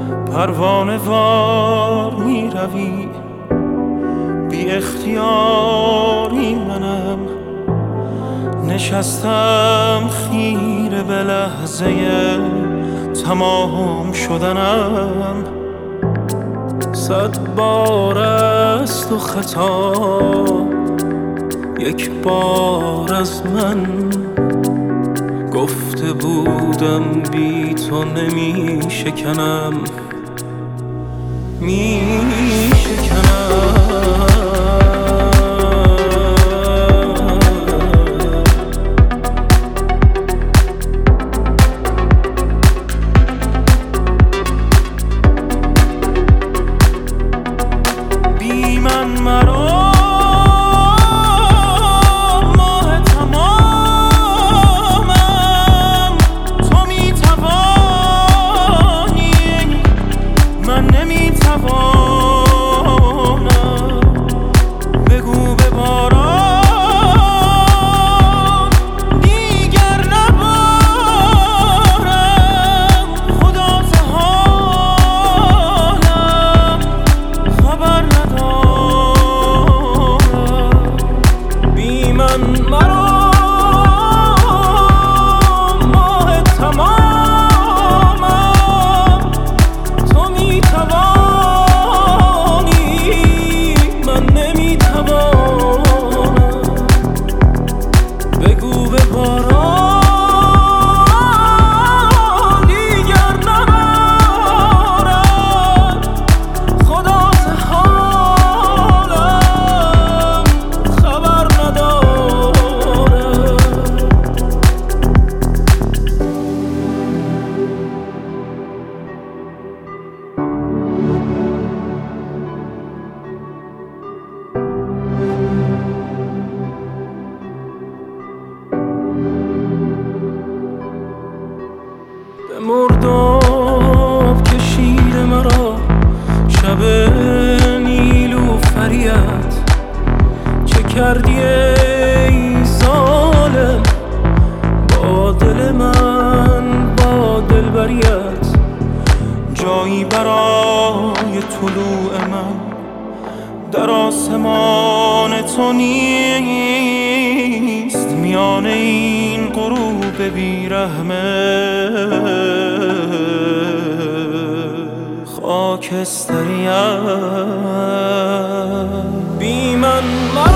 پروانه وار می روی، بی اختیاری منم نشستم خیره به لحظه تمام شدنم. 100 بار است و خطا، 1 بار از من. گفته بودم بی تو نمی شکنم، می شکنم. بی من مرا مرداب کشید مرا شب نیلوفریت. چه کردی ای ظالم با دل من، با دلبریت؟ جایی برای طلوع من در آسمان تو نیست، میان این غروب بیرحمه خاکستریت. بی من